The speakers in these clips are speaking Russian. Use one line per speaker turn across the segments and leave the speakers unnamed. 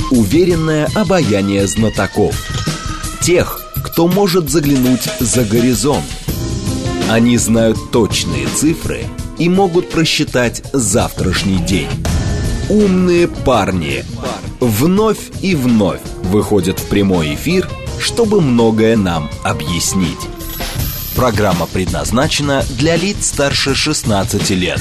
Уверенное обаяние знатоков. Тех, кто может заглянуть за горизонт. Они знают точные цифры и могут просчитать завтрашний день. Умные парни вновь и вновь выходят в прямой эфир, чтобы многое нам объяснить. Программа предназначена для лиц старше 16 лет.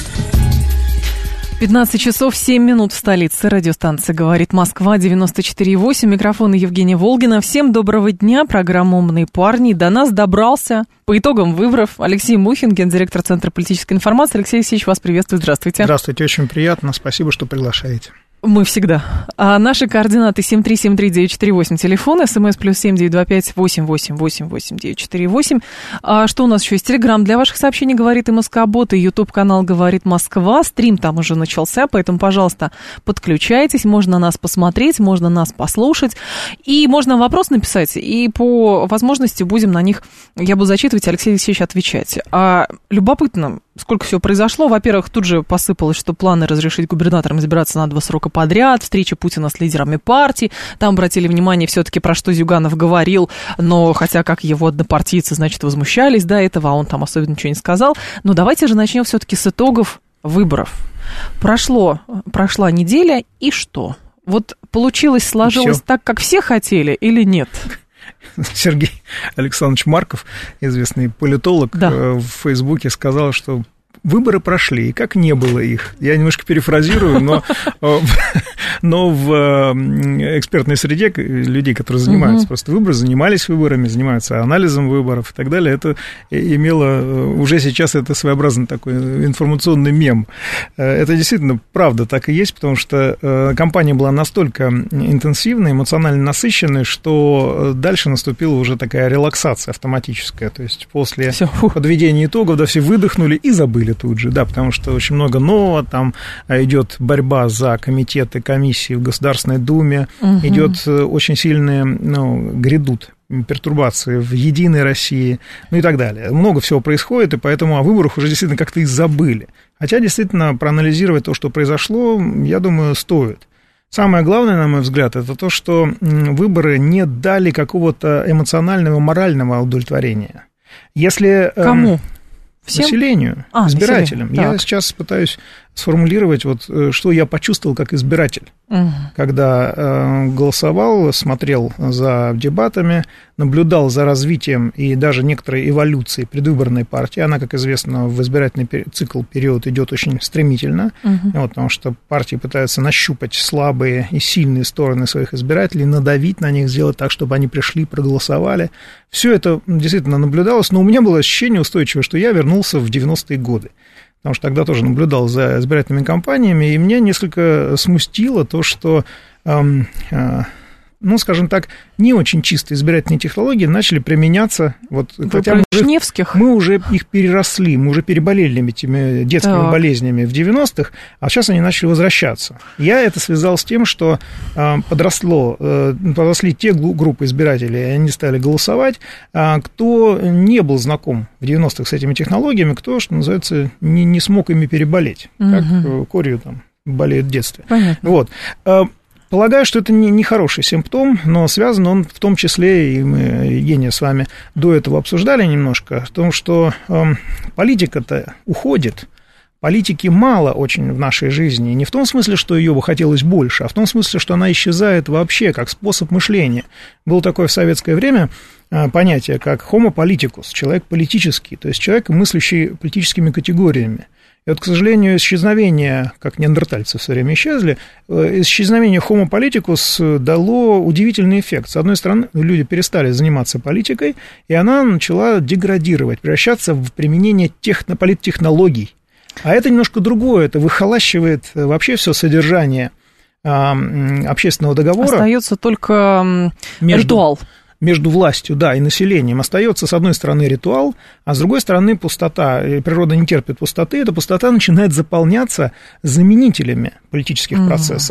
15 часов 7 минут в столице. Радиостанция «Говорит Москва», 94,8. Микрофон Евгения Волгина. Всем доброго дня. Программа «Умные парни». До нас добрался по итогам выборов Алексей Мухин, гендиректор Центра политической информации. Алексей Алексеевич, вас приветствую. Здравствуйте.
Здравствуйте, очень приятно. Спасибо, что приглашаете.
Мы всегда. А наши координаты 7373948, телефон, смс +7 925 888 8948. А что у нас еще есть? Телеграм для ваших сообщений «Говорит МСК-бот» и YouTube-канал «Говорит Москва». Стрим там уже начался, поэтому, пожалуйста, подключайтесь. Можно нас посмотреть, можно нас послушать. И можно вопрос написать, и по возможности будем на них, я буду зачитывать, Алексей Алексеевич отвечать. Любопытно, сколько всего произошло. Во-первых, тут же посыпалось, что планы разрешить губернаторам избираться на 2 срока подряд, встреча Путина с лидерами партий. Там обратили внимание все-таки, про что Зюганов говорил, но хотя как его однопартийцы, значит, возмущались до этого, а он там особенно ничего не сказал. Но давайте же начнем все-таки с итогов выборов. Прошла неделя, и что? Вот сложилось так, как все хотели, или нет?
Сергей Александрович Марков, известный политолог, в Фейсбуке сказал, что выборы прошли, и как не было их. Я немножко перефразирую, но в экспертной среде людей, которые занимаются просто выборами, занимались выборами, занимаются анализом выборов и так далее, это имело уже сейчас это своеобразный такой информационный мем. Это действительно правда так и есть, потому что кампания была настолько интенсивной, эмоционально насыщенной, что дальше наступила уже такая релаксация автоматическая. То есть после подведения итогов, все выдохнули и забыли тут же, потому что очень много нового, там идет борьба за комитеты, комиссии в Государственной Думе, идет очень сильные, грядут пертурбации в Единой России, и так далее. Много всего происходит, и поэтому о выборах уже действительно как-то и забыли. Хотя действительно проанализировать то, что произошло, я думаю, стоит. Самое главное, на мой взгляд, это то, что выборы не дали какого-то эмоционального, морального удовлетворения. Если...
Кому?
Всем? Населению, избирателям. Я сейчас пытаюсь сформулировать, что я почувствовал как избиратель, когда голосовал, смотрел за дебатами, наблюдал за развитием и даже некоторой эволюцией предвыборной партии. Она, как известно, в избирательный период идет очень стремительно, потому что партии пытаются нащупать слабые и сильные стороны своих избирателей, надавить на них, сделать так, чтобы они пришли, проголосовали. Все это действительно наблюдалось, но у меня было ощущение устойчивое, что я вернулся в 90-е годы. Потому что тогда тоже наблюдал за избирательными кампаниями, и меня несколько смутило то, что, скажем так, не очень чистые избирательные технологии начали применяться. Хотя мы уже их переросли, мы уже переболели этими детскими болезнями в 90-х, а сейчас они начали возвращаться. Я это связал с тем, что подросли те группы избирателей, и они стали голосовать, кто не был знаком в 90-х с этими технологиями, кто, что называется, не смог ими переболеть, как корью болеют в детстве.
Понятно.
Полагаю, что это не хороший симптом, но связан он в том числе, и мы, Евгения, с вами до этого обсуждали немножко, в том, что политика-то уходит, политики мало очень в нашей жизни, не в том смысле, что ее бы хотелось больше, а в том смысле, что она исчезает вообще как способ мышления. Было такое в советское время понятие, как homo politicus, человек политический, то есть человек, мыслящий политическими категориями. И к сожалению, исчезновение, как неандертальцы все время исчезли, исчезновение homo politicus дало удивительный эффект. С одной стороны, люди перестали заниматься политикой, и она начала деградировать, превращаться в применение политтехнологий. А это немножко другое, это выхолащивает вообще все содержание общественного договора.
Остается только ритуал.
Между властью, и населением остается, с одной стороны, ритуал, а с другой стороны, пустота. Природа не терпит пустоты, эта пустота начинает заполняться заменителями политических процессов.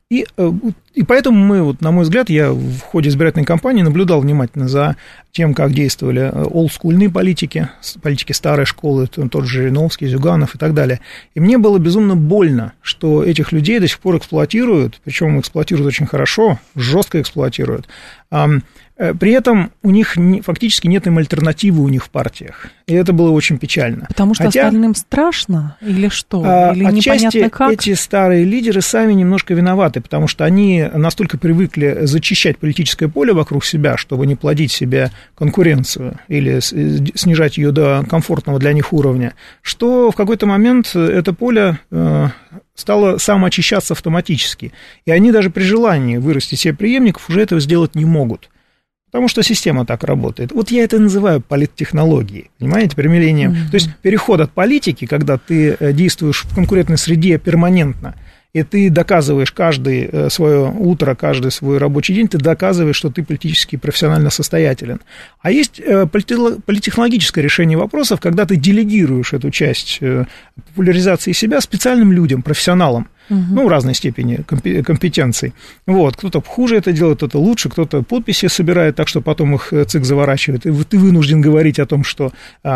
И поэтому мы, вот, на мой взгляд, я в ходе избирательной кампании наблюдал внимательно за тем, как действовали олдскульные политики старой школы, тот же Жириновский, Зюганов и так далее. И мне было безумно больно, что этих людей до сих пор эксплуатируют, причем эксплуатируют очень хорошо, жестко эксплуатируют. При этом у них фактически нет им альтернативы у них в партиях. И это было очень печально.
Потому что остальным страшно? Или что? Или
отчасти
непонятно как?
Эти старые лидеры сами немножко виноваты, потому что они настолько привыкли зачищать политическое поле вокруг себя, чтобы не плодить себе конкуренцию или снижать ее до комфортного для них уровня, что в какой-то момент это поле стало самоочищаться автоматически. И они даже при желании вырастить себе преемников уже этого сделать не могут. Потому что система так работает. Вот я это называю политтехнологией, понимаете, применением. То есть переход от политики, когда ты действуешь в конкурентной среде перманентно, и ты доказываешь каждое свое утро, каждый свой рабочий день, ты доказываешь, что ты политически и профессионально состоятелен. А есть политтехнологическое решение вопросов, когда ты делегируешь эту часть популяризации себя специальным людям, профессионалам. Ну, в разной степени компетенций. Вот, кто-то хуже это делает, кто-то лучше, кто-то подписи собирает так, что потом их ЦИК заворачивает, и ты вынужден говорить о том, что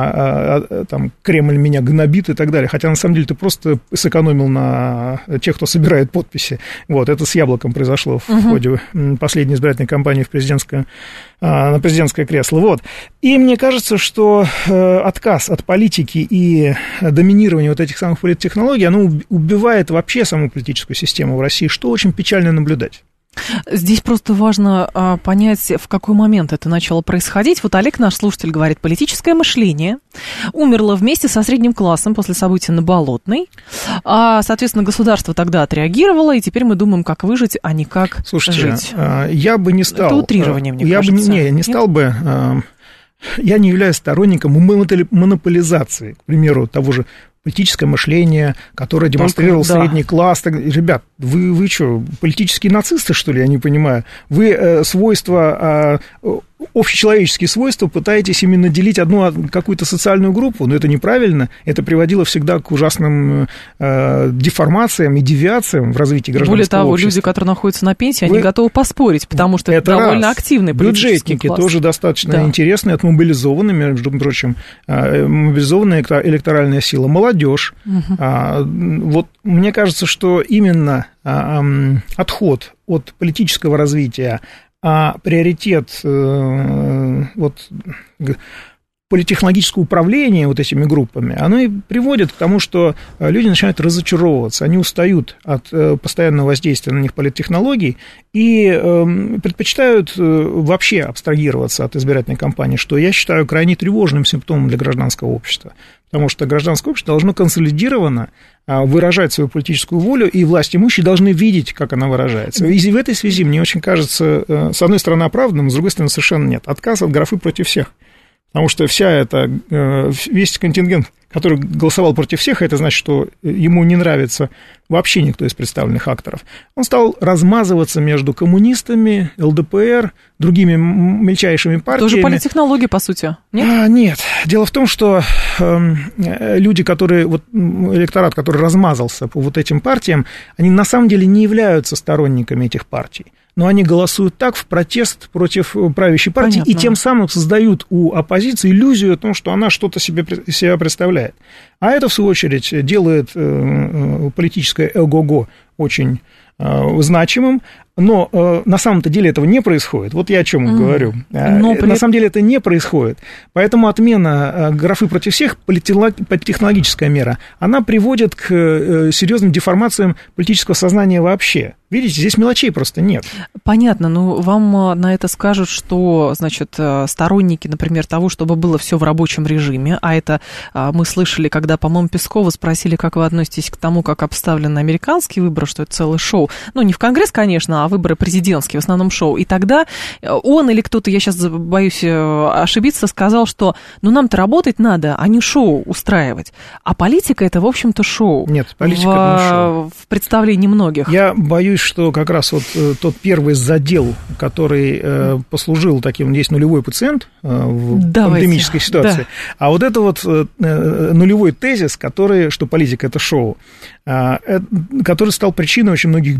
там Кремль меня гнобит и так далее, хотя на самом деле ты просто сэкономил на тех, кто собирает подписи. Вот, это с Яблоком произошло в ходе последней избирательной кампании на президентское кресло. Вот. И мне кажется, что отказ от политики и доминирование вот этих самых политтехнологий, оно убивает вообще саму политическую систему в России, что очень печально наблюдать.
Здесь просто важно понять, в какой момент это начало происходить. Вот Олег, наш слушатель, говорит, политическое мышление умерло вместе со средним классом после событий на Болотной. Соответственно, государство тогда отреагировало, и теперь мы думаем, как выжить, а не как жить.
Слушайте, я бы не стал...
Это утрирование, мне кажется.
Не стал бы... Я не являюсь сторонником монополизации, к примеру, того же политическое мышление, которое демонстрировал средний класс. Ребят, вы что, политические нацисты, что ли, я не понимаю? Вы свойства, общечеловеческие свойства пытаетесь именно делить одну какую-то социальную группу, но это неправильно, это приводило всегда к ужасным деформациям и девиациям в развитии гражданского
общества. Более того,
общества.
Люди, которые находятся на пенсии, они готовы поспорить, потому что это довольно активный политический
бюджетники
класс.
тоже достаточно интересные, отмобилизованные, между прочим, мобилизованная электоральная сила, молодежь. Вот мне кажется, что именно отход от политического развития, приоритет политтехнологического управления вот этими группами, оно и приводит к тому, что люди начинают разочаровываться, они устают от постоянного воздействия на них политтехнологий и предпочитают вообще абстрагироваться от избирательной кампании, что я считаю крайне тревожным симптомом для гражданского общества, потому что гражданское общество должно консолидированно выражать свою политическую волю, и власть имущие должны видеть, как она выражается. И в этой связи мне очень кажется, с одной стороны, оправданным, с другой стороны, совершенно нет. Отказ от графы против всех. Потому что весь контингент, который голосовал против всех, это значит, что ему не нравится вообще никто из представленных акторов. Он стал размазываться между коммунистами, ЛДПР, другими мельчайшими партиями.
Тоже политтехнология, по сути, нет?
Нет. Дело в том, что люди, электорат, который размазался по вот этим партиям, они на самом деле не являются сторонниками этих партий. Но они голосуют так в протест против правящей партии. Понятно. И тем самым создают у оппозиции иллюзию о том, что она что-то себя представляет. А это, в свою очередь, делает политическое эго-го очень значимым, но на самом-то деле этого не происходит. Вот я о чем говорю. На самом деле это не происходит. Поэтому отмена графы против всех, политтехнологическая мера, она приводит к серьезным деформациям политического сознания вообще. Видите, здесь мелочей просто нет.
Понятно, но вам на это скажут, что, значит, сторонники, например, того, чтобы было все в рабочем режиме, а это мы слышали, когда, по-моему, Пескова спросили, как вы относитесь к тому, как обставлены американские выборы, что это целое шоу. Ну, не в Конгресс, конечно, а выборы президентские, в основном шоу. И тогда он или кто-то, я сейчас боюсь ошибиться, сказал, что нам-то работать надо, а не шоу устраивать. А политика это, в общем-то, шоу.
Нет, политика это не шоу.
В представлении многих.
Я боюсь, что как раз вот тот первый задел, который послужил таким, есть нулевой пациент в пандемической ситуации, а вот это вот нулевой тезис, что политика это шоу, который стал причиной очень многих бед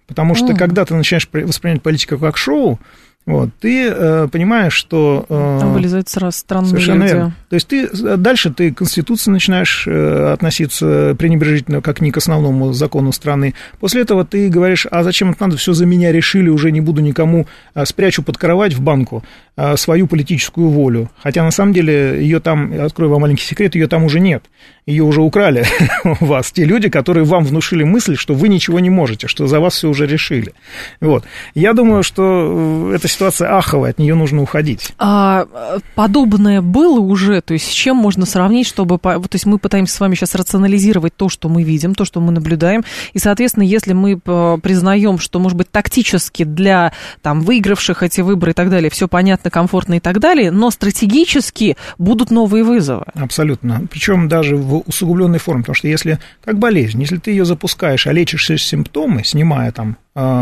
Потому что, когда ты начинаешь воспринимать политику как шоу, вот, ты понимаешь, что...
Там вылезают сразу странные
совершенно
люди.
Верно. То есть дальше ты к Конституции начинаешь относиться пренебрежительно, как не к основному закону страны. После этого ты говоришь, а зачем это надо, все за меня решили, уже не буду никому, спрячу под кровать в банку свою политическую волю. Хотя на самом деле ее там, открою вам маленький секрет, ее там уже нет. Ее уже украли у вас те люди, которые вам внушили мысль, что вы ничего не можете, что за вас все уже решили. Вот. Я думаю, что эта ситуация аховая, от нее нужно уходить.
Подобное было уже, то есть с чем можно сравнить, чтобы... То есть мы пытаемся с вами сейчас рационализировать то, что мы видим, то, что мы наблюдаем, и, соответственно, если мы признаем, что, может быть, тактически для там, выигравших эти выборы и так далее все понятно, комфортно и так далее, но стратегически будут новые вызовы.
Абсолютно. Причем даже в усугубленной форме, потому что если, как болезнь, если ты ее запускаешь, а лечишь симптомы, снимая там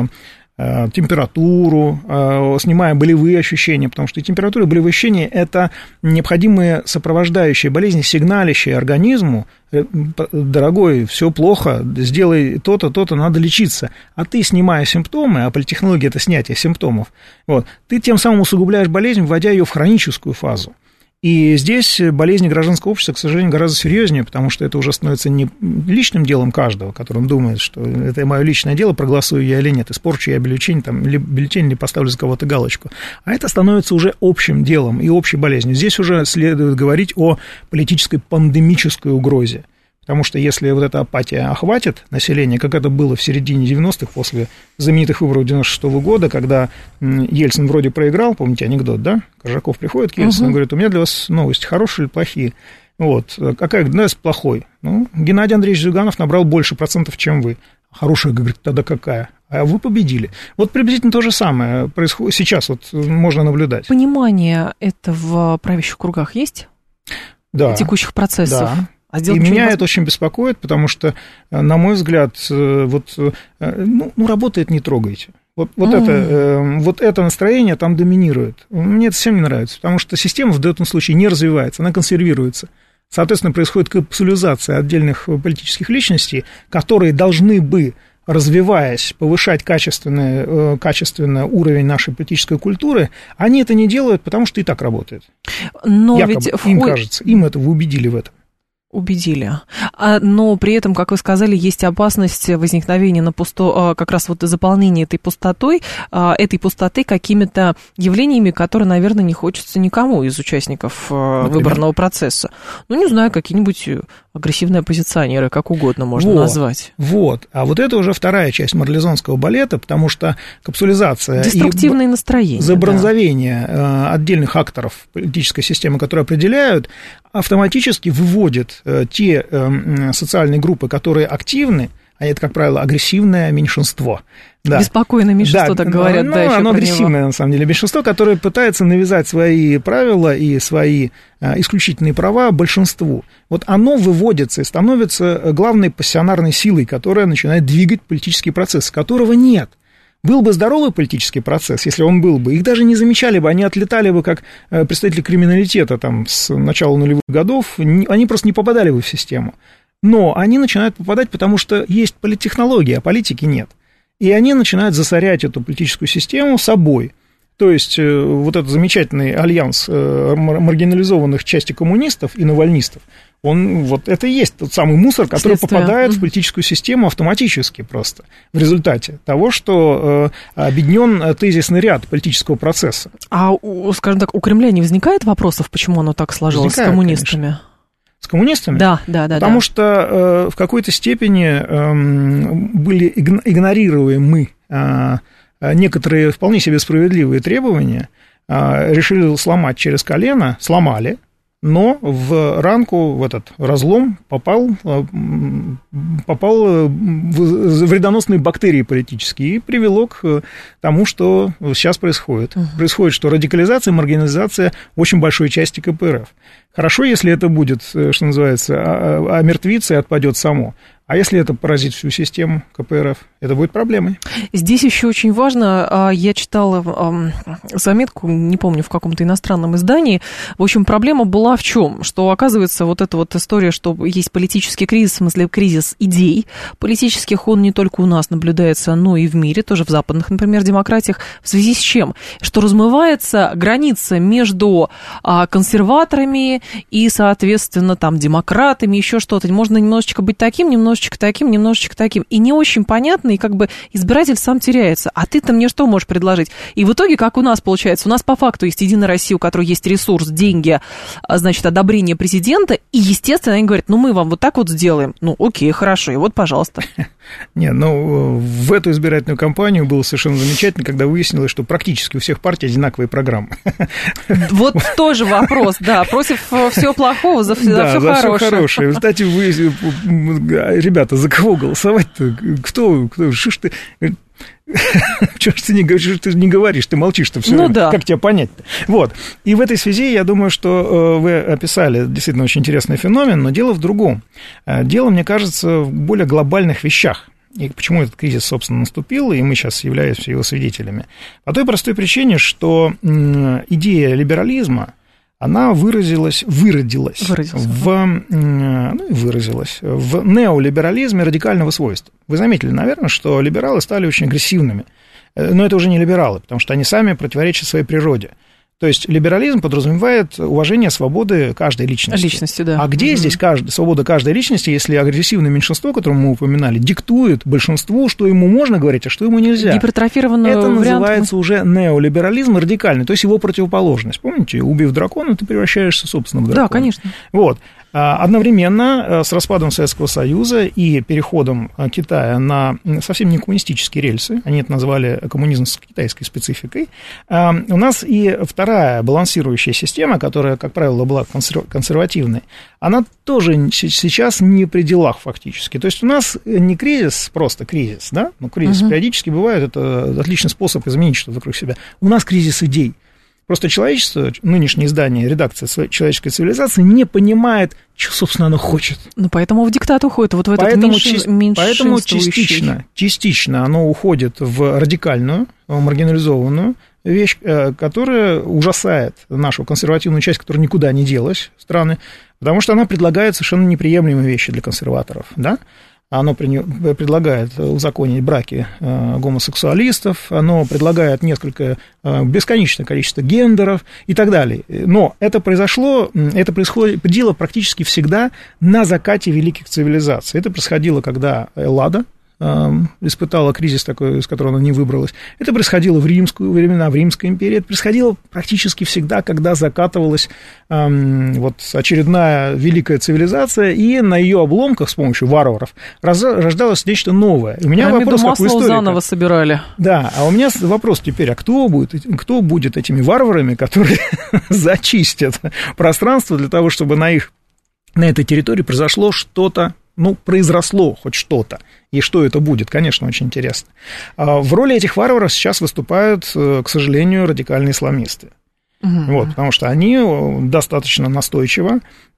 температуру, снимая болевые ощущения, потому что и температура, и болевые ощущения – это необходимые сопровождающие болезни, сигналищие организму: дорогой, все плохо, сделай то-то, то-то, надо лечиться. А ты, снимая симптомы, а политтехнология – это снятие симптомов, вот, ты тем самым усугубляешь болезнь, вводя ее в хроническую фазу. И здесь болезни гражданского общества, к сожалению, гораздо серьезнее, потому что это уже становится не личным делом каждого, который он думает, что это мое личное дело, проголосую я или нет, испорчу я бюллетень, или поставлю за кого-то галочку. А это становится уже общим делом и общей болезнью. Здесь уже следует говорить о политической пандемической угрозе. Потому что если вот эта апатия охватит население, как это было в середине 90-х, после знаменитых выборов 96-го года, когда Ельцин вроде проиграл, помните анекдот, да? Коржаков приходит к Ельцину и говорит: у меня для вас новости, хорошие или плохие? Вот, какая? Да, плохой. Ну, Геннадий Андреевич Зюганов набрал больше процентов, чем вы. Хорошая, говорит, тогда какая? А вы победили. Вот приблизительно то же самое происходит сейчас, вот можно наблюдать. Понимание
это в правящих кругах есть?
Да.
Текущих процессов?
Да. И меня это очень беспокоит, потому что, на мой взгляд, работает, не трогайте. Вот это настроение там доминирует. Мне это совсем не нравится, потому что система в данном случае не развивается, она консервируется. Соответственно, происходит капсулизация отдельных политических личностей, которые должны бы, развиваясь, повышать качественно уровень нашей политической культуры, они это не делают, потому что и так работает. Но якобы, ведь им кажется, им это, вы убедили в этом.
Убедили. Но при этом, как вы сказали, есть опасность возникновения как раз вот заполнения этой пустоты какими-то явлениями, которые, наверное, не хочется никому из участников выборного процесса. Ну, не знаю, какие-нибудь агрессивные оппозиционеры, как угодно можно назвать.
Вот. А вот это уже вторая часть марлезонского балета, потому что капсулизация
деструктивные настроения,
забронзовение отдельных акторов политической системы, которые определяют, автоматически выводит те социальные группы, которые активны, а это, как правило, агрессивное меньшинство.
Да. Беспокойное меньшинство, так говорят.
Оно агрессивное, на самом деле, меньшинство, которое пытается навязать свои правила и свои исключительные права большинству. Вот оно выводится и становится главной пассионарной силой, которая начинает двигать политический процесс, которого нет. Был бы здоровый политический процесс, если он был бы, их даже не замечали бы, они отлетали бы как представители криминалитета там, с начала нулевых годов, они просто не попадали бы в систему. Но они начинают попадать, потому что есть политтехнология, а политики нет. И они начинают засорять эту политическую систему собой. То есть вот этот замечательный альянс маргинализованных части коммунистов и навальнистов, вот это и есть тот самый мусор, который попадает в политическую систему автоматически просто в результате того, что объединен тезисный ряд политического процесса.
А, скажем так, у Кремля не возникает вопросов, почему оно так сложилось с коммунистами?
Конечно. С коммунистами?
Да.
Потому что в какой-то степени были игнорируемы некоторые вполне себе справедливые требования, решили сломать через колено, сломали, но в ранку, в этот разлом попал вредоносные бактерии политические и привело к тому, что сейчас происходит. Происходит, что радикализация, маргинализация очень большой части КПРФ. Хорошо, если это будет, что называется, омертвится и отпадет само. А если это поразит всю систему КПРФ, это будет проблемой.
Здесь еще очень важно, я читала заметку, не помню, в каком-то иностранном издании. В общем, проблема была в чем? Что, оказывается, вот эта вот история, что есть политический кризис, в смысле кризис идей политических, он не только у нас наблюдается, но и в мире, тоже в западных, например, демократиях. В связи с чем? Что размывается граница между консерваторами и, соответственно, там, демократами, еще что-то. Можно немножечко быть таким, немножечко таким. И не очень понятно, и как бы избиратель сам теряется. А ты-то мне что можешь предложить? И в итоге, как у нас получается? У нас по факту есть Единая Россия, у которой есть ресурс, деньги, значит, одобрение президента, и, естественно, они говорят, ну, мы вам вот так вот сделаем. Ну, окей, хорошо, и вот, пожалуйста.
Не, ну, в эту избирательную кампанию было совершенно замечательно, когда выяснилось, что практически у всех партий одинаковые программы.
Вот тоже вопрос, да, против всего плохого, за все хорошее.
Кстати, вы, ребята, за кого голосовать-то? Кто? Что ж ты... Чего ж ты не говоришь, ты молчишь-то все время. Да. Как тебя понять-то? Вот. И в этой связи я думаю, что вы описали действительно очень интересный феномен, но дело в другом. Дело, мне кажется, в более глобальных вещах. И почему этот кризис, собственно, наступил, и мы сейчас являемся его свидетелями? По той простой причине, что идея либерализма, она выродилась в неолиберализме радикального свойства. Вы заметили, наверное, что либералы стали очень агрессивными. Но это уже не либералы, потому что они сами противоречат своей природе. То есть либерализм подразумевает уважение свободы каждой личности.
Да.
А где здесь свобода каждой личности, если агрессивное меньшинство, которое мы упоминали, диктует большинству, что ему можно говорить, а что ему нельзя?
Гипертрофированный
это
вариант.
называется уже неолиберализм радикальный, то есть его противоположность. Помните, убив дракона, ты превращаешься, собственно, в дракона.
Да, конечно.
Вот. Одновременно с распадом Советского Союза и переходом Китая на совсем не коммунистические рельсы, они это назвали коммунизм с китайской спецификой, у нас и вторая балансирующая система, которая, как правило, была консервативной, она тоже сейчас не при делах фактически. То есть у нас не кризис, просто кризис, да? Ну, кризис периодически бывает, это отличный способ изменить что-то вокруг себя. У нас кризис идей. Просто человечество, нынешнее издание, редакция человеческой цивилизации не понимает, что, собственно, оно хочет.
Ну, поэтому в диктат уходит, вот в этот
Поэтому частично оно уходит в радикальную, маргинализованную вещь, которая ужасает нашу консервативную часть, которая никуда не делась, страны, потому что она предлагает совершенно неприемлемые вещи для консерваторов, да? Оно предлагает узаконить браки гомосексуалистов, оно предлагает бесконечное количество гендеров и так далее. Но это происходило практически всегда на закате великих цивилизаций. Это происходило, когда Эллада испытала кризис такой, из которого она не выбралась. Это происходило в времена в Римской империи. Это происходило практически всегда, когда закатывалась вот очередная великая цивилизация, и на ее обломках с помощью варваров рождалось нечто новое. У меня вопрос, как у историка.
Заново собирали.
Да, а у меня вопрос теперь, а кто будет этими варварами, которые зачистят пространство для того, чтобы на этой территории произошло что-то, произросло хоть что-то. И что это будет, конечно, очень интересно. В роли этих варваров сейчас выступают, к сожалению, радикальные исламисты. Вот, потому что они достаточно настойчиво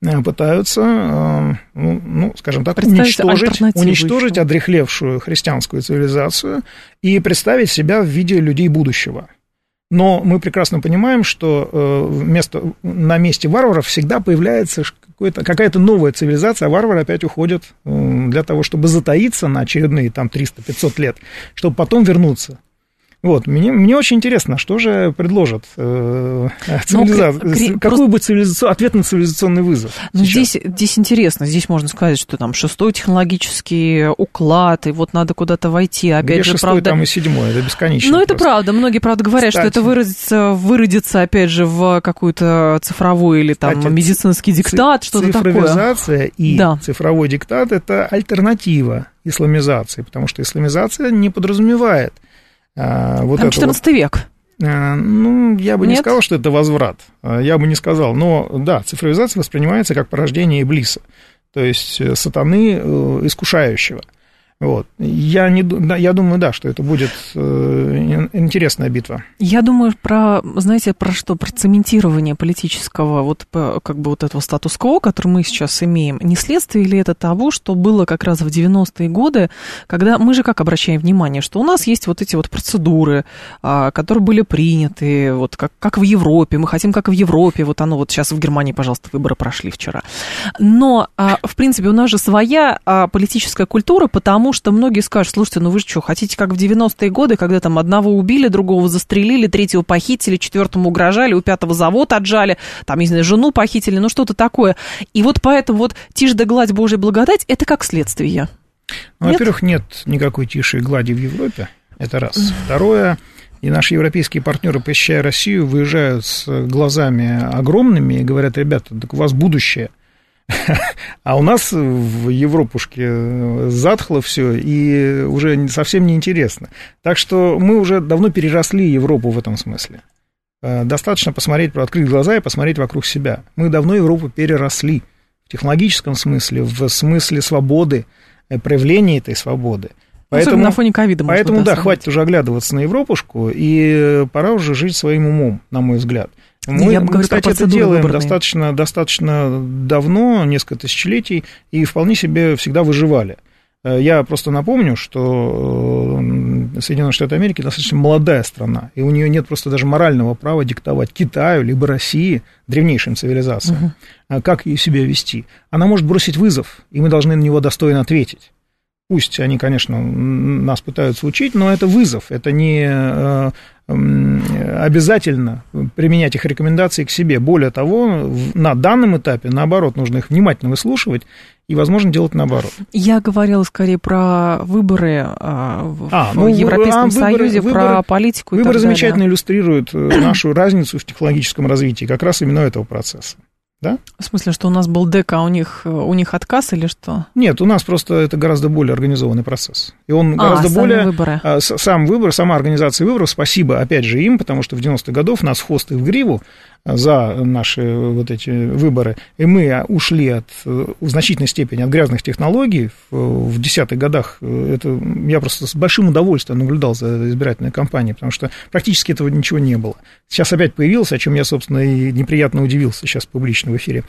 пытаются, скажем так, уничтожить одряхлевшую христианскую цивилизацию и представить себя в виде людей будущего. Но мы прекрасно понимаем, что на месте варваров всегда появляется какая-то новая цивилизация, а варвары опять уходят для того, чтобы затаиться на очередные 300-500 лет, чтобы потом вернуться. Вот, мне очень интересно, что же предложат цивилизация, какой будет ответный цивилизационный вызов?
Здесь интересно, здесь можно сказать, что там 6-й технологический уклад, и вот надо куда-то войти. Опять
где 6-й, там и 7-й, это бесконечно.
Ну, это правда, многие, правда, говорят, что это выродится, опять же, в какую-то цифровой или там медицинский диктат, что-то такое.
Цифровизация и цифровой диктат – это альтернатива исламизации, потому что исламизация не подразумевает
там 14 век.
Я бы не сказал, что это возврат. Я бы не сказал. Но, да, цифровизация воспринимается как порождение Иблиса, то есть сатаны искушающего. Вот. Я думаю, да, что это будет интересная битва.
Я думаю, про что? Про цементирование политического этого статус-кво, который мы сейчас имеем. Не следствие ли это того, что было как раз в 90-е годы, когда мы же как обращаем внимание, что у нас есть вот эти вот процедуры, которые были приняты, вот как в Европе, мы хотим как в Европе, вот оно вот сейчас в Германии, пожалуйста, выборы прошли вчера. Но, в принципе, у нас же своя политическая культура, потому что многие скажут: слушайте, ну вы же что, хотите как в 90-е годы, когда там одного убили, другого застрелили, третьего похитили, четвертому угрожали, у пятого завод отжали, там, не знаю, жену похитили, ну что-то такое. И вот поэтому вот тишь да гладь, Божья благодать, это как следствие.
Ну, во-первых, нет никакой тиши и глади в Европе, это раз. Второе, и наши европейские партнеры, посещая Россию, выезжают с глазами огромными и говорят: ребята, так у вас будущее. А у нас в Европушке затхло все и уже совсем неинтересно. Так что мы уже давно переросли Европу в этом смысле. Достаточно посмотреть, открыть глаза и посмотреть вокруг себя. Мы давно Европу переросли в технологическом смысле, в смысле свободы, проявления этой свободы.
Поэтому на фоне ковида.
Поэтому, да, хватит уже оглядываться на Европушку, и пора уже жить своим умом, на мой взгляд. Мы, кстати, это делаем достаточно давно, несколько тысячелетий, и вполне себе всегда выживали. Я просто напомню, что Соединенные Штаты Америки достаточно молодая страна, и у нее нет просто даже морального права диктовать Китаю либо России, древнейшим цивилизациям, как себя вести. Она может бросить вызов, и мы должны на него достойно ответить. Пусть они, конечно, нас пытаются учить, но это вызов, это не обязательно применять их рекомендации к себе. Более того, на данном этапе, наоборот, нужно их внимательно выслушивать и, возможно, делать наоборот.
Я говорила скорее про выборы в Европейском Союзе, про политику и так далее.
Выборы замечательно иллюстрируют нашу разницу в технологическом развитии как раз именно этого процесса. Да?
В смысле, что у нас был ДЭК, а у них отказ или что?
Нет, у нас просто это гораздо более организованный процесс. И он гораздо более...
Выборы.
Сам выбор, сама организация выборов, спасибо, опять же, им, потому что в 90-х годах нас хвосты в гриву за наши вот эти выборы, и мы ушли в значительной степени от грязных технологий в 10-х годах. Это я просто с большим удовольствием наблюдал за избирательной кампанией, потому что практически этого ничего не было. Сейчас опять появилось, о чем я, собственно, и неприятно удивился сейчас публично в эфире.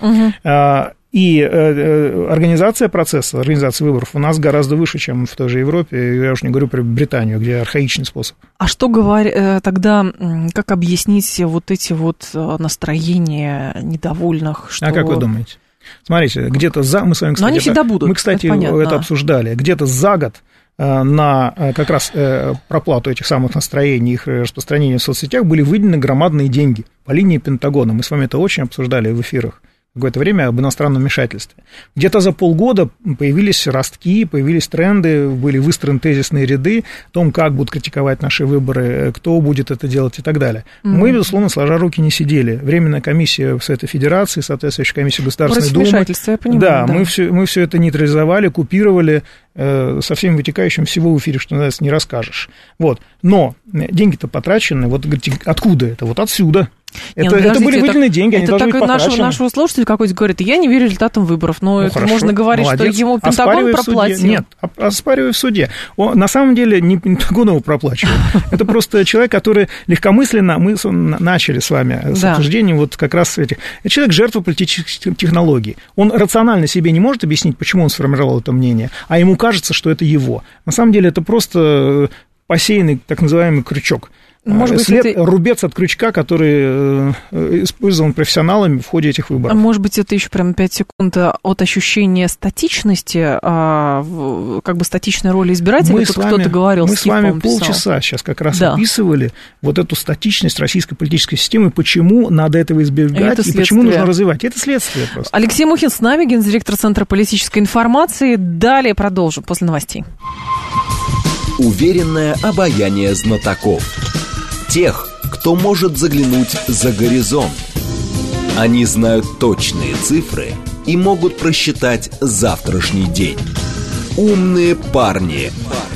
И организация процесса, организация выборов у нас гораздо выше, чем в той же Европе. Я уж не говорю про Британию, где архаичный способ.
А что тогда, как объяснить вот эти вот настроения недовольных? Что...
А как вы думаете? Смотрите, где-то мы с вами, кстати,
они всегда будут,
мы, кстати, это обсуждали. Где-то за год на как раз проплату этих самых настроений, их распространения в соцсетях были выделены громадные деньги по линии Пентагона. Мы с вами это очень обсуждали в эфирах какое-то время об иностранном вмешательстве. Где-то за полгода появились ростки, появились тренды, были выстроены тезисные ряды о том, как будут критиковать наши выборы, кто будет это делать и так далее. Мы, безусловно, сложа руки не сидели. Временная комиссия Совета Федерации, соответствующая комиссия Государственной Думы.
Я понимаю,
да. Мы все это нейтрализовали, купировали, со всем вытекающим всего в эфире, что называется, не расскажешь. Вот. Но деньги-то потрачены. Вот откуда это? Вот отсюда. Это были выделены деньги, они должны быть потрачены.
Нашего слушателя какой-то говорит: я не верю результатам выборов, но это хорошо, можно говорить, молодец. Что ему Пентагон проплатил.
Нет, оспаривай в суде. На самом деле не Пентагон его проплачивает. Это просто человек, который легкомысленно, мы начали с вами с обсуждением вот как раз этих. Это человек жертва политических технологий. Он рационально себе не может объяснить, почему он сформировал это мнение, а ему кажется, что это его. На самом деле это просто посеянный так называемый крючок. Может быть, рубец от крючка, который использован профессионалами в ходе этих выборов.
Может быть, это еще прям 5 секунд от ощущения статичности, как бы статичной роли избирателя. Тут кто-то говорил,
мы с вами полчаса сейчас как раз описывали вот эту статичность российской политической системы, почему надо этого избегать и почему нужно развивать. Это следствие просто.
Алексей Мухин с нами, гендиректор Центра политической информации. Далее продолжим после новостей.
Уверенное обаяние знатоков. Тех, кто может заглянуть за горизонт. Они знают точные цифры и могут просчитать завтрашний день. Умные парни.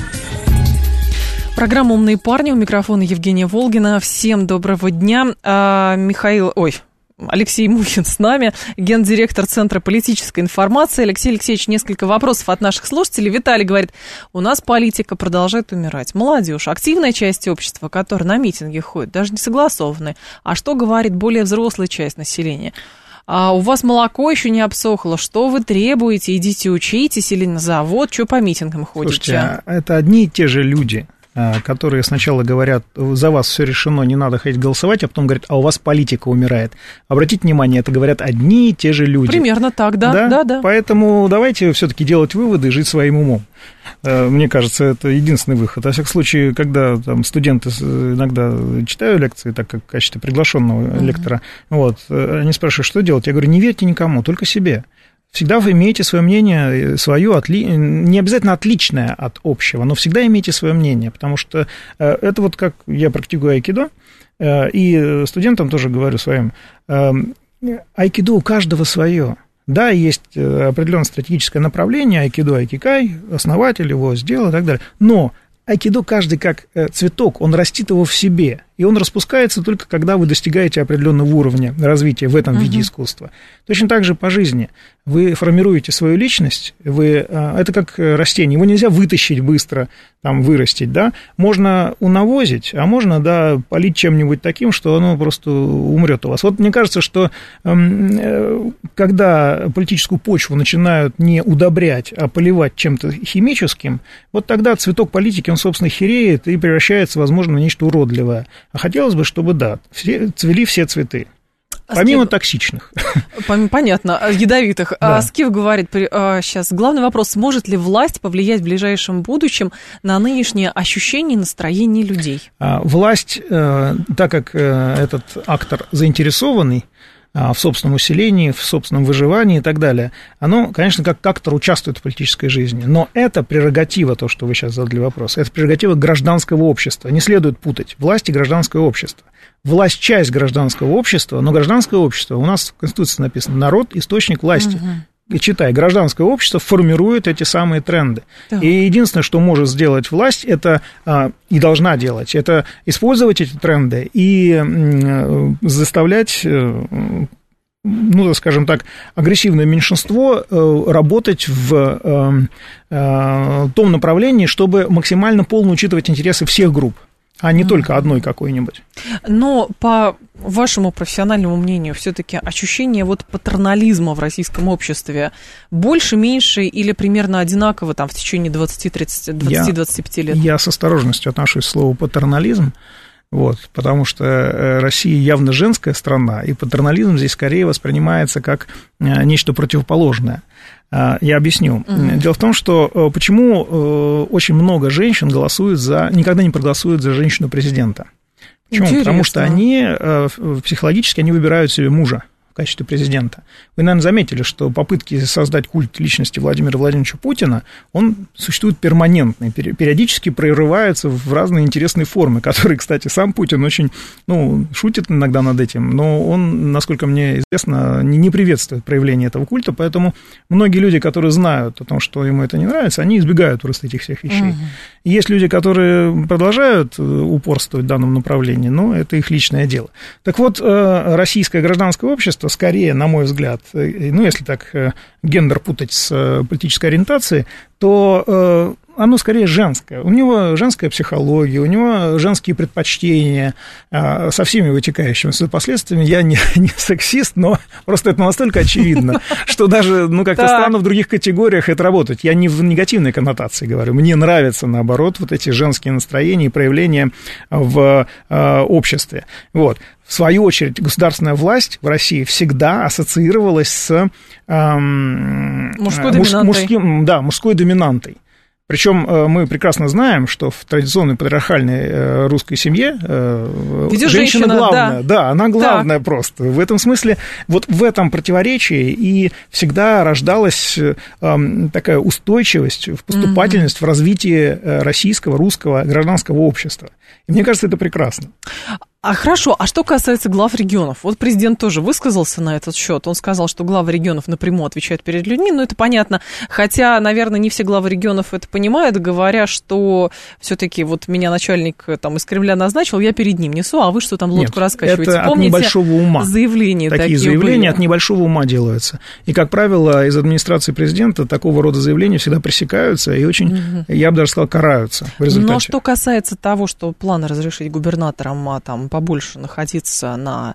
Программа «Умные парни». У микрофона Евгения Волгина. Всем доброго дня. Алексей Мухин с нами, гендиректор Центра политической информации. Алексей Алексеевич, несколько вопросов от наших слушателей. Виталий говорит, у нас политика продолжает умирать. Молодежь, активная часть общества, которая на митинги ходит, даже не согласованная. А что говорит более взрослая часть населения? А у вас молоко еще не обсохло, что вы требуете? Идите учитесь или на завод, что по митингам ходите?
Слушайте, это одни и те же люди, которые сначала говорят, за вас все решено, не надо ходить голосовать, а потом говорят, а у вас политика умирает. Обратите внимание, это говорят одни и те же люди.
Примерно так, да.
Поэтому давайте все-таки делать выводы и жить своим умом. Мне кажется, это единственный выход. Во всяком случае, когда там студенты иногда читаю лекции, так как в качестве приглашенного лектора, они спрашивают, что делать? Я говорю, не верьте никому, только себе. Всегда вы имеете свое мнение, свое, не обязательно отличное от общего, но всегда имейте свое мнение, потому что это вот как я практикую айкидо, и студентам тоже говорю своим, айкидо у каждого свое. Да, есть определенное стратегическое направление, айкидо, айкикай, основатель его сделал и так далее, но айкидо каждый как цветок, он растит его в себе, и он распускается только когда вы достигаете определенного уровня развития в этом виде искусства. Точно так же по жизни. Вы формируете свою личность, это как растение, его нельзя вытащить быстро, там, вырастить, да, можно унавозить, а можно, да, полить чем-нибудь таким, что оно просто умрет у вас. Вот мне кажется, что когда политическую почву начинают не удобрять, а поливать чем-то химическим, вот тогда цветок политики, он, собственно, хереет и превращается, возможно, в нечто уродливое. А хотелось бы, чтобы, да, цвели все цветы. Помимо токсичных.
Понятно, ядовитых.
Да.
Скиф говорит сейчас, главный вопрос, сможет ли власть повлиять в ближайшем будущем на нынешнее ощущение и настроение людей?
Власть, так как этот актор заинтересованный в собственном усилении, в собственном выживании и так далее, оно, конечно, как актор участвует в политической жизни, но это прерогатива, то, что вы сейчас задали вопрос, это прерогатива гражданского общества. Не следует путать власть и гражданское общество. Власть – часть гражданского общества, но гражданское общество, у нас в Конституции написано, народ – источник власти. И читай, гражданское общество формирует эти самые тренды. Да. И единственное, что может сделать власть, это и должна делать, это использовать эти тренды и заставлять, скажем так, агрессивное меньшинство работать в том направлении, чтобы максимально полно учитывать интересы всех групп, а не только одной какой-нибудь.
Но по вашему профессиональному мнению, все-таки ощущение вот патернализма в российском обществе больше, меньше или примерно одинаково там в течение 20-25 лет?
Я с осторожностью отношусь к слову патернализм, потому что Россия явно женская страна, и патернализм здесь скорее воспринимается как нечто противоположное. Я объясню. Дело в том, что почему очень много женщин никогда не проголосуют за женщину-президента. Почему? Интересно. Потому что они психологически выбирают себе мужа в качестве президента. Вы, наверное, заметили, что попытки создать культ личности Владимира Владимировича Путина, он существует перманентно, периодически прорывается в разные интересные формы, которые, кстати, сам Путин очень, шутит иногда над этим, но он, насколько мне известно, не приветствует проявление этого культа, поэтому многие люди, которые знают о том, что ему это не нравится, они избегают просто этих всех вещей. И есть люди, которые продолжают упорствовать в данном направлении, но это их личное дело. Так вот, российское гражданское общество, скорее, на мой взгляд, если так гендер путать с политической ориентацией, то оно скорее женское. У него женская психология, у него женские предпочтения со всеми вытекающими последствиями. Я не сексист, но просто это настолько очевидно, что даже, как-то странно в других категориях это работать. Я не в негативной коннотации говорю. Мне нравятся, наоборот, вот эти женские настроения и проявления в обществе. В свою очередь, государственная власть в России всегда ассоциировалась с мужской доминантой. Причем мы прекрасно знаем, что в традиционной патриархальной русской семье женщина главная. Да, она главная просто. В этом смысле, вот в этом противоречии и всегда рождалась такая устойчивость, поступательность в развитии российского, русского гражданского общества. И мне кажется, это прекрасно.
Хорошо, а что касается глав регионов? Вот президент тоже высказался на этот счет. Он сказал, что главы регионов напрямую отвечают перед людьми, это понятно. Хотя, наверное, не все главы регионов это понимают, говоря, что все-таки вот меня начальник там из Кремля назначил, я перед ним несу, а вы что там лодку раскачиваете?
Это
помните,
от небольшого ума.
Заявления
такие заявления были? От небольшого ума делаются. И, как правило, из администрации президента такого рода заявления всегда пресекаются и очень, я бы даже сказал, караются в результате.
Но что касается того, что планы разрешить губернаторам там побольше находиться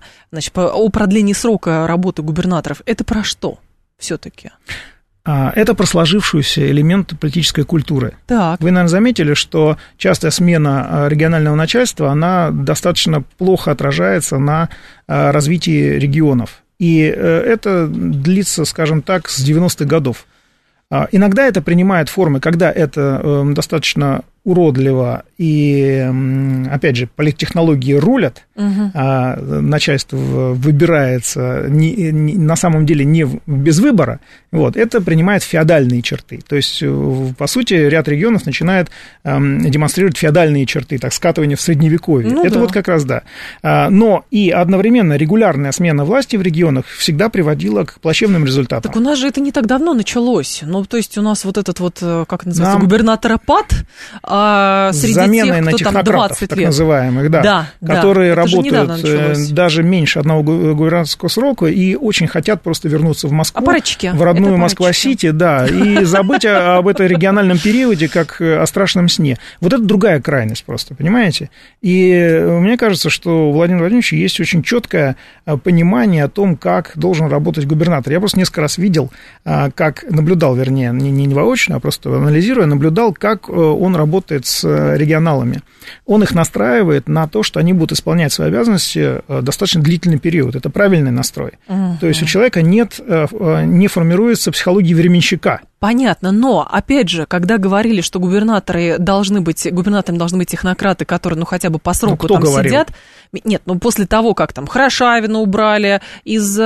о продлении срока работы губернаторов, это про что все-таки?
Это про сложившуюся элемент политической культуры.
Так.
Вы, наверное, заметили, что частая смена регионального начальства, она достаточно плохо отражается на развитии регионов. И это длится, скажем так, с 90-х годов. Иногда это принимает формы, когда это достаточно уродливо, и, опять же, политтехнологии рулят, а начальство выбирается на самом деле не без выбора, это принимает феодальные черты. То есть, по сути, ряд регионов начинает демонстрировать феодальные черты, так, скатывание в средневековье. Это вот как раз да. Но и одновременно регулярная смена власти в регионах всегда приводила к плачевным результатам.
Так у нас же это не так давно началось. То есть, у нас вот этот как называется, губернаторопад, среди
заменой
тех,
на
кто там 20 лет.
Так называемых, которые работают даже меньше одного губернаторского срока и очень хотят просто вернуться в Москву, в родную Москва-Сити, и забыть об этом региональном периоде, как о страшном сне. Вот это другая крайность просто, понимаете? И мне кажется, что у Владимира Владимировича есть очень четкое понимание о том, как должен работать губернатор. Я просто несколько раз видел, как наблюдал, вернее, не воочно, а просто анализируя, наблюдал, как он работает с регионалами. Он их настраивает на то, что они будут исполнять свои обязанности достаточно длительный период. Это правильный настрой. То есть у человека не формируется психология временщика.
Понятно, но, опять же, когда говорили, что губернаторами должны быть технократы, которые, хотя бы по сроку там говорил? Сидят. Нет, после того, как там Хорошавина убрали, из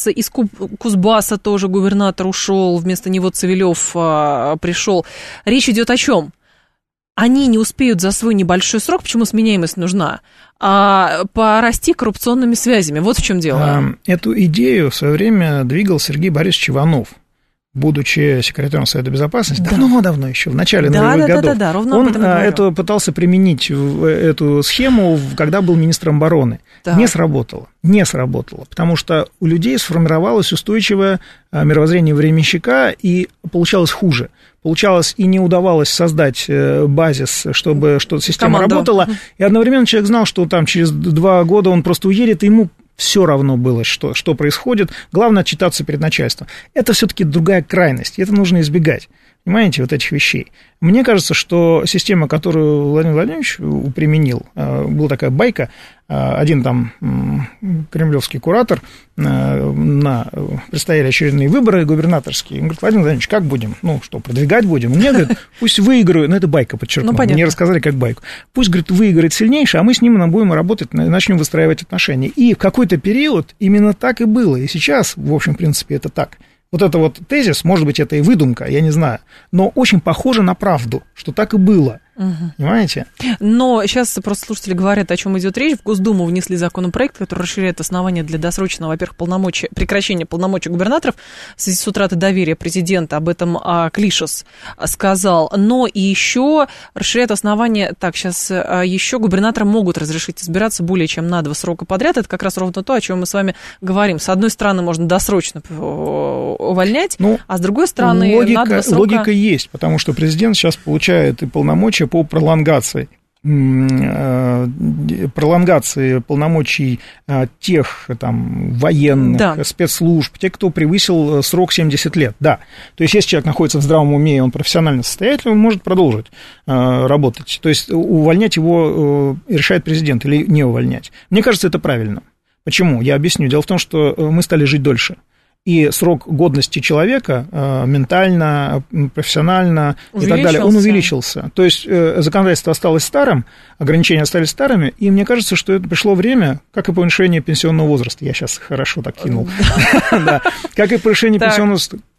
Кузбасса тоже губернатор ушел, вместо него Цивилев пришел. Речь идет о чем? Они не успеют за свой небольшой срок, почему сменяемость нужна, порасти коррупционными связями. Вот в чем дело.
Эту идею в свое время двигал Сергей Борисович Иванов, будучи секретарем Совета Безопасности, давно еще, в начале нулевых годов. Он это пытался применить, эту схему, когда был министром обороны. Не сработало, потому что у людей сформировалось устойчивое мировоззрение временщика, и получалось хуже. Получалось и не удавалось создать базис, чтобы система работала, и одновременно человек знал, что там через 2 года он просто уедет, и ему все равно было, что происходит. Главное отчитаться перед начальством. Это все-таки другая крайность, и это нужно избегать. Понимаете, вот этих вещей. Мне кажется, что система, которую Владимир Владимирович применил, была такая байка, один там кремлевский куратор, предстояли очередные выборы губернаторские, он говорит: Владимир Владимирович, как будем? Продвигать будем? Мне, говорит, пусть выиграю, это байка, подчеркну, мне рассказали как байку. Пусть, говорит, выиграет сильнейший, а мы с ним будем работать, начнем выстраивать отношения. И в какой-то период именно так и было, и сейчас, в общем, в принципе, это так. Вот это вот тезис, может быть, это и выдумка, я не знаю, но очень похоже на правду, что так и было. Понимаете?
Но сейчас просто слушатели говорят, о чем идет речь. В Госдуму внесли законопроект, который расширяет основания для досрочного, во-первых, прекращения полномочий губернаторов в связи с утратой доверия президента. Об этом Клишес сказал. Но и еще расширяет основания. Так, сейчас еще губернаторам могут разрешить избираться более чем на 2 срока подряд. Это как раз ровно то, о чем мы с вами говорим. С одной стороны, можно досрочно увольнять, а с другой стороны, на 2 срока...
Логика есть, потому что президент сейчас получает и полномочия по пролонгации полномочий тех там военных, спецслужб, тех, кто превысил срок 70 лет, То есть, если человек находится в здравом уме, и он профессионально состоятельный, он может продолжить работать. То есть, увольнять его решает президент или не увольнять. Мне кажется, это правильно. Почему? Я объясню. Дело в том, что мы стали жить дольше. И срок годности человека ментально, профессионально и так далее, он увеличился. То есть законодательство осталось старым, ограничения остались старыми, и мне кажется, что это пришло время, как и повышение пенсионного возраста. Я сейчас хорошо так кинул. Как и повышение пенсионного возраста.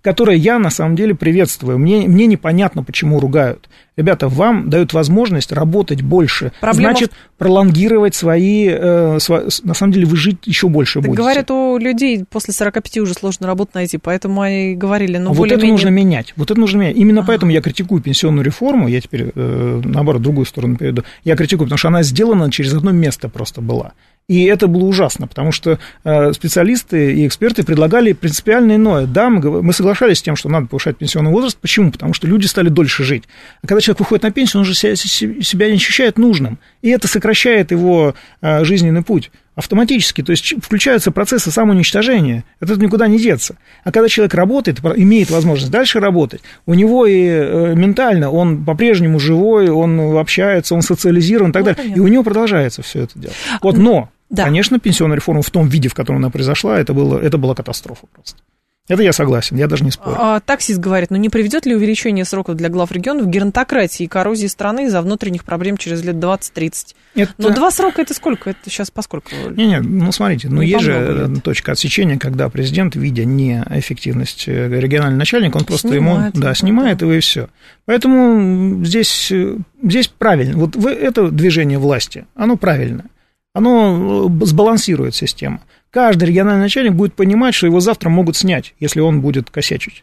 которое я на самом деле приветствую. Мне непонятно, почему ругают. Ребята, вам дают возможность работать больше, значит, пролонгировать свои... на самом деле вы жить еще больше будете.
Говорят, у людей после 45 уже сложно работу найти, поэтому они говорили, ну,
вот это нужно менять. Именно поэтому я критикую пенсионную реформу, я теперь, наоборот, другую сторону приведу. Я критикую, потому что она сделана через одно место просто была. И это было ужасно, потому что специалисты и эксперты предлагали принципиально иное. Да, мы соглашались с тем, что надо повышать пенсионный возраст. Почему? Потому что люди стали дольше жить. А когда человек выходит на пенсию, он же себя не ощущает нужным. И это сокращает его жизненный путь автоматически. То есть включаются процессы самоуничтожения. Это никуда не деться. А когда человек работает, имеет возможность дальше работать, у него и ментально он по-прежнему живой, он общается, он социализирован и так далее. И у него продолжается все это дело. Вот, но... Да. Конечно, пенсионная реформа в том виде, в котором она произошла, это была катастрофа просто. Это я согласен, я даже не спорю.
Таксист говорит, не приведет ли увеличение сроков для глав регионов к геронтократии и коррозии страны из-за внутренних проблем через лет 20-30? Но 2 срока это сколько? Это сейчас поскольку?
Смотрите, есть же точка отсечения, когда президент, видя неэффективность регионального начальника, он просто снимает его и все. Поэтому здесь правильно. Вот это движение власти, оно правильное. Оно сбалансирует систему. Каждый региональный начальник будет понимать, что его завтра могут снять, если он будет косячить.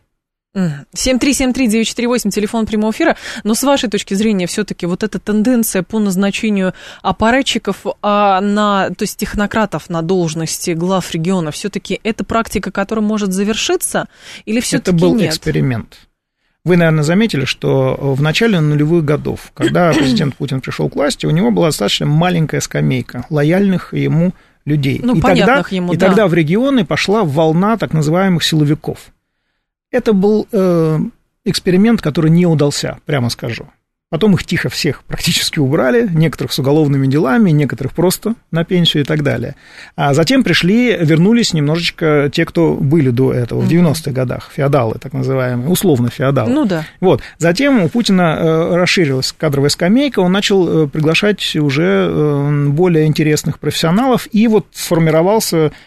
7373948, телефон прямого эфира. Но с вашей точки зрения, все-таки вот эта тенденция по назначению аппаратчиков, то есть технократов на должности глав региона, все-таки это практика, которая может завершиться, или все-таки нет?
Это был эксперимент. Вы, наверное, заметили, что в начале нулевых годов, когда президент Путин пришел к власти, у него была достаточно маленькая скамейка лояльных ему людей. Тогда в регионы пошла волна так называемых силовиков. Это был эксперимент, который не удался, прямо скажу. Потом их тихо всех практически убрали, некоторых с уголовными делами, некоторых просто на пенсию и так далее. А затем вернулись немножечко те, кто были до этого, в 90-х годах, феодалы так называемые, условно феодалы.
Ну да.
Вот. Затем у Путина расширилась кадровая скамейка, он начал приглашать уже более интересных профессионалов, и вот сформировалась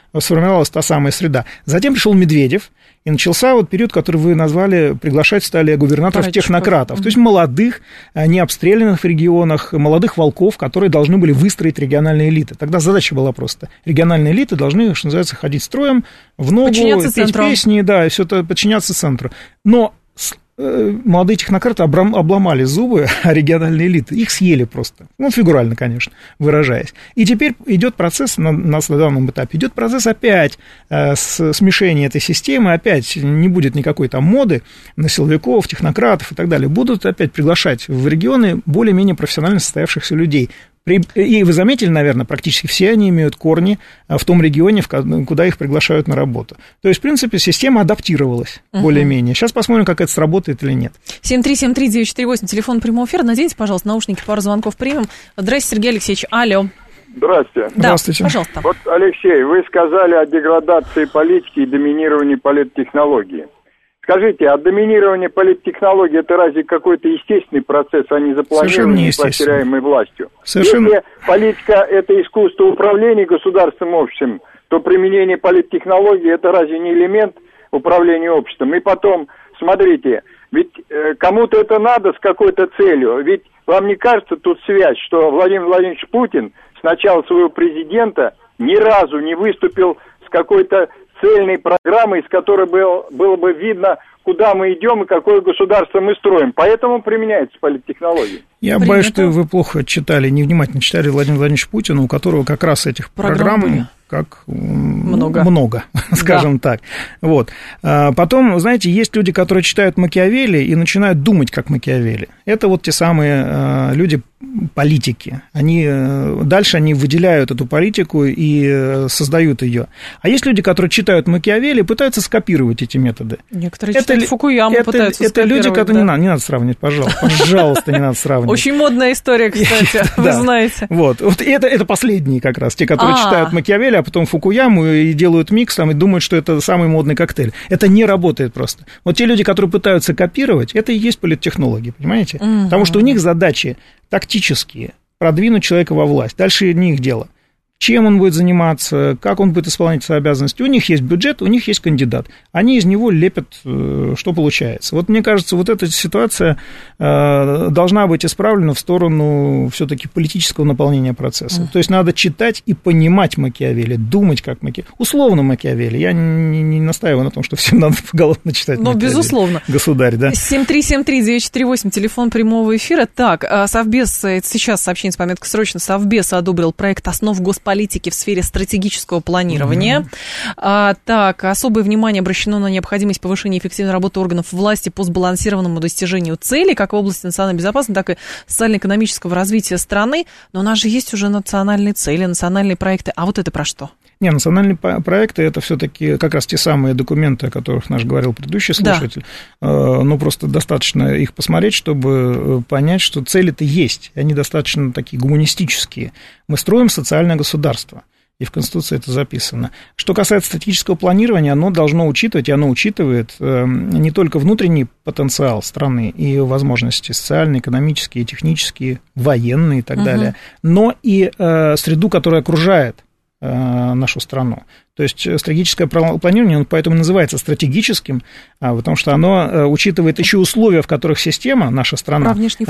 та самая среда. Затем пришел Медведев, и начался вот период, который вы назвали, приглашать стали губернаторов-технократов, то есть молодых, не обстрелянных в регионах, молодых волков, которые должны были выстроить региональные элиты. Тогда задача была просто. Региональные элиты должны, что называется, ходить строем, в ногу, петь песни, и все это подчиняться центру. Но молодые технократы обломали зубы, а региональные элиты их съели просто. Фигурально, конечно, выражаясь. И теперь идет процесс, на данном этапе, идет процесс опять смешения этой системы, опять не будет никакой там моды на силовиков, технократов и так далее. Будут опять приглашать в регионы более-менее профессионально состоявшихся людей. И вы заметили, наверное, практически все они имеют корни в том регионе, куда их приглашают на работу. То есть, в принципе, система адаптировалась более-менее. Сейчас посмотрим, как это сработает или нет.
7373948, телефон прямого эфира. Наденьте, пожалуйста, наушники, пару звонков примем. Здравствуйте, Сергей Алексеевич. Алло.
Здравствуйте.
Здравствуйте. Пожалуйста.
Вот, Алексей, вы сказали о деградации политики и доминировании политтехнологии. Скажите, а доминирование политтехнологий — это разве какой-то естественный процесс, а не запланированный и поощряемый властью? Если политика — это искусство управления государственным обществом, то применение политтехнологий — это разве не элемент управления обществом? И потом, смотрите, ведь кому-то это надо с какой-то целью. Ведь вам не кажется тут связь, что Владимир Владимирович Путин с начала своего президента ни разу не выступил с какой-то цельной программой, из которой было бы видно, куда мы идем и какое государство мы строим. Поэтому применяются политтехнологии.
Я боюсь, что вы плохо читали, невнимательно читали Владимира Владимировича Путина, у которого как раз этих программ как много, скажем так. Вот. Потом, знаете, есть люди, которые читают Макиавелли и начинают думать как Макиавелли. Это вот те самые люди, политики. Дальше они выделяют эту политику и создают ее. А есть люди, которые читают Макиавелли и пытаются скопировать эти методы.
Некоторые читают Фукуяму, пытаются
скопировать. Это люди, которые не надо сравнивать, пожалуйста, не надо сравнивать.
Очень модная история, кстати, вы знаете.
Вот это последние как раз, те, которые читают Макиавелли, а потом Фукуяму и делают микс там, и думают, что это самый модный коктейль. Это не работает просто. Вот те люди, которые пытаются копировать, это и есть политтехнологи, понимаете? Потому что у них задачи тактические, продвинуть человека во власть. Дальше не их дело. чем он будет заниматься, как он будет исполнять свои обязанности. У них есть бюджет, у них есть кандидат. Они из него лепят, что получается. Вот мне кажется, вот эта ситуация должна быть исправлена в сторону все-таки политического наполнения процесса. То есть надо читать и понимать Макиавелли, думать как Макиавелли. Условно Макиавелли. Я не настаиваю на том, что всем надо поголовно читать Макиавелли.
Ну, безусловно.
Государь, да.
7373948, телефон прямого эфира. Так, Совбез, сейчас сообщение с пометкой «Срочно», Совбез одобрил проект основ госполитики в сфере стратегического планирования. Так, особое внимание обращено на необходимость повышения эффективной работы органов власти по сбалансированному достижению целей, как в области национальной безопасности, так и социально-экономического развития страны. Но у нас же есть уже национальные цели, национальные проекты. А вот это про что?
Не, национальные проекты – это все-таки как раз те самые документы, о которых наш говорил предыдущий слушатель. Да. Ну, просто достаточно их посмотреть, чтобы понять, что цели-то есть. Они достаточно такие гуманистические. Мы строим социальное государство, и в Конституции это записано. Что касается стратегического планирования, оно должно учитывать, и оно учитывает не только внутренний потенциал страны и возможности социальные, экономические, технические, военные и так далее, но и среду, которая окружает нашу страну. То есть стратегическое планирование, оно поэтому называется стратегическим, потому что оно учитывает еще условия, в которых система, наша страна,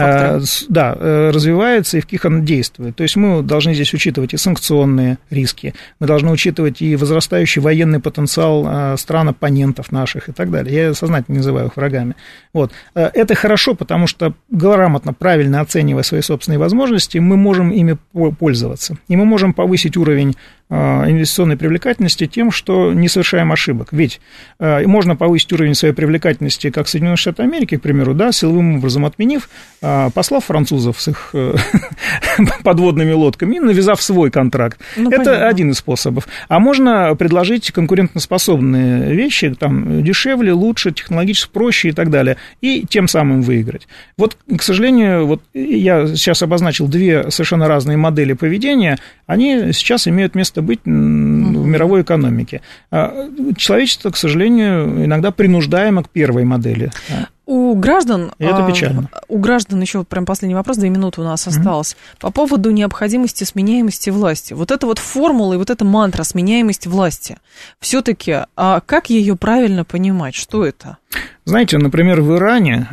развивается и в каких она действует. То есть мы должны здесь учитывать и санкционные риски, мы должны учитывать и возрастающий военный потенциал стран-оппонентов наших и так далее. Я сознательно называю их врагами. Вот. Это хорошо, потому что грамотно, правильно оценивая свои собственные возможности, мы можем ими пользоваться. И мы можем повысить уровень инвестиционной привлекательности тем, что не совершаем ошибок. Ведь можно повысить уровень своей привлекательности, как Соединенные Штаты Америки, к примеру, да, силовым образом отменив, послав французов с их подводными лодками и навязав свой контракт. Ну, это понятно. Один из способов. А можно предложить конкурентоспособные вещи, там, дешевле, лучше, технологически проще и так далее, и тем самым выиграть. Вот, к сожалению, вот я сейчас обозначил две совершенно разные модели поведения, они сейчас имеют место быть в мировой экономике. Человечество, к сожалению, иногда принуждаемо к первой модели.
У граждан,
и это печально.
У граждан еще прям последний вопрос, 2 минуты у нас осталось, по поводу необходимости сменяемости власти. Вот эта вот формула и вот эта мантра сменяемость власти, все-таки как ее правильно понимать, что это?
Знаете, например, в Иране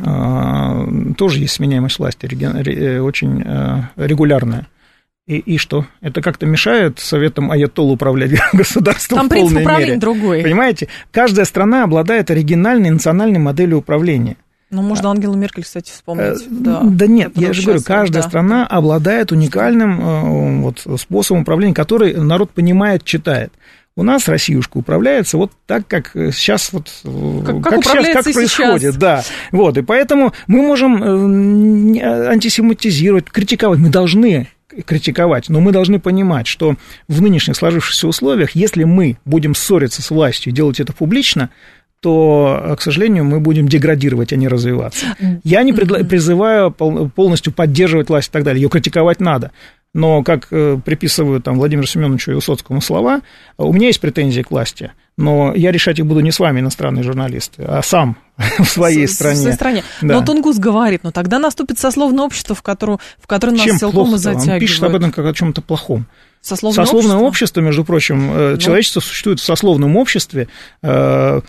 тоже есть сменяемость власти, очень регулярная. И что? Это как-то мешает советам аятолл управлять государством
там
в полной мере?
Там принцип управления другой.
Понимаете? Каждая страна обладает оригинальной национальной моделью управления.
Ну, можно Ангелу Меркель, кстати, вспомнить.
Да нет, я же говорю, каждая страна обладает уникальным способом управления, который народ понимает, читает. У нас Россиюшка управляется вот так, как сейчас как происходит, сейчас. Да. Вот, и поэтому мы можем антисемитизировать, критиковать, мы должны критиковать, но мы должны понимать, что в нынешних сложившихся условиях, если мы будем ссориться с властью и делать это публично, то, к сожалению, мы будем деградировать, а не развиваться. Я не призываю полностью поддерживать власть и так далее, ее критиковать надо. Но, как приписывают там Владимиру Семеновичу и Высоцкому слова, у меня есть претензии к власти, но я решать их буду не с вами, иностранные журналисты, а сам в своей стране. В своей стране.
Да. Но Тунгус говорит, тогда наступит сословное общество, в которое нас силком и затягивают.
Он пишет об этом как о чем-то плохом.
Сословное
общество, между прочим, человечество существует в сословном обществе 5-6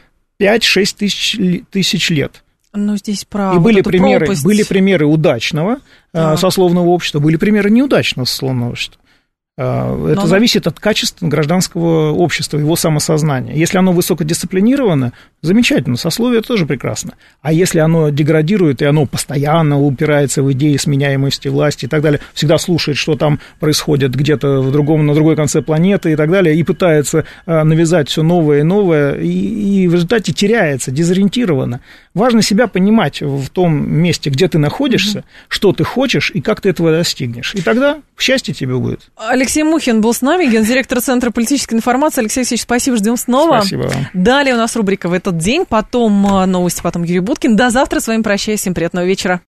тысяч лет.
Но здесь про
и были примеры удачного сословного общества, были примеры неудачного сословного общества. Это зависит от качества гражданского общества, его самосознания. Если оно высокодисциплинировано, замечательно, сословие тоже прекрасно. А если оно деградирует, и оно постоянно упирается в идеи сменяемости власти и так далее, всегда слушает, что там происходит где-то на другой конце планеты и так далее, и пытается навязать все новое и новое, и в результате теряется, дезориентировано. Важно себя понимать в том месте, где ты находишься, что ты хочешь и как ты этого достигнешь. И тогда счастье тебе будет.
Алексей Мухин был с нами, гендиректор Центра политической информации. Алексей Алексеевич, спасибо, ждем снова.
Спасибо вам.
Далее у нас рубрика «В этот день», потом новости, потом Юрий Буткин. До завтра, с вами прощаюсь, всем приятного вечера.